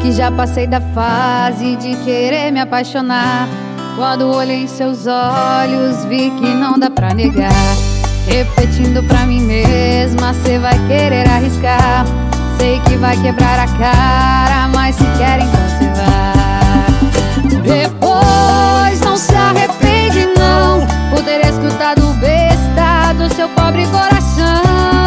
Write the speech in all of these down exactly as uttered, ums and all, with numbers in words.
que já passei da fase de querer me apaixonar. Quando olhei em seus olhos, vi que não dá pra negar. Repetindo pra mim mesma, cê vai querer arriscar. Sei que vai quebrar a cara, mas se quer então cê vai. Depois não se arrepende não, por ter escutado besta do seu pobre coração.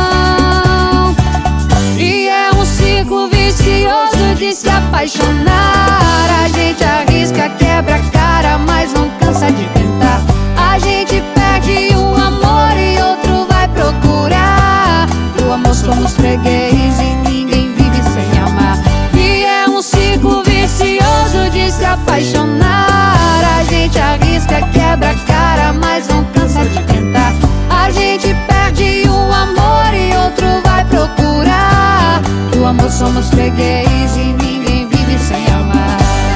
E é um ciclo vicioso de se apaixonar. A gente arrisca, quebra a cara, mas não cansa de tentar. A gente perde um amor e outro vai procurar. Do amor somos freguês e ninguém vive sem amar. E é um ciclo vicioso de se apaixonar. A gente arrisca, quebra a cara, mas não cansa de tentar. A gente perde um amor e outro vai procurar. Do amor somos freguês e ninguém vive sem amar.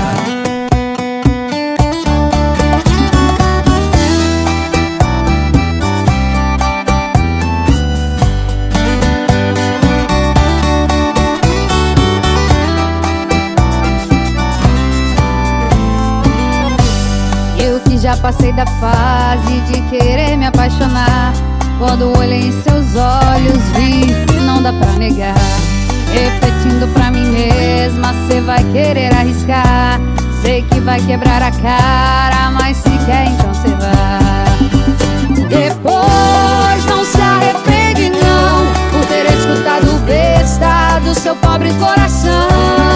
Eu que já passei da fase de querer me apaixonar. Quando olhei em seus olhos, vi que não dá pra negar. Repetindo pra mim mesma, cê vai querer arriscar. Sei que vai quebrar a cara, mas se quer então cê vai. Depois não se arrepende não, por ter escutado besta do seu pobre coração.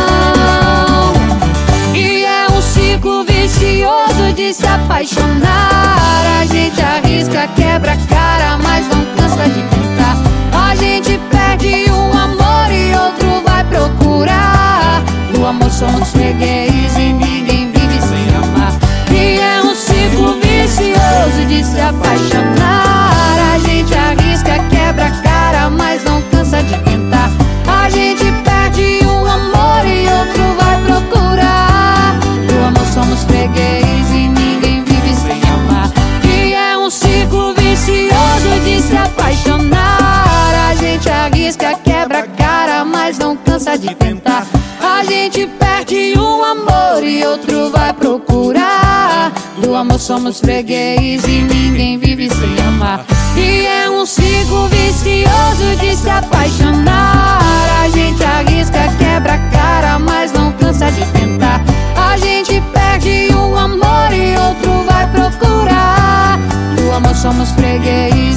E é um ciclo vicioso de se apaixonar. A gente arrisca, quebra a cara, mas não cansa de tentar. A gente perde um amor e outro vai procurar. Do amor somos freguês e ninguém vive sem amar. E é um ciclo vicioso de se apaixonar. A gente arrisca, quebra a cara, mas não cansa de tentar. A gente perde um amor e outro vai procurar. Do amor somos freguês e ninguém vive sem amar. E é um ciclo vicioso de se apaixonar. A gente arrisca, quebra a cara, mas não cansa de tentar. A gente perde um amor e outro vai procurar. Do amor somos freguês e ninguém vive sem amar. E é um ciclo vicioso de se apaixonar. A gente arrisca, quebra a cara, mas não cansa de tentar. A gente perde um amor e outro vai procurar. Do amor somos freguês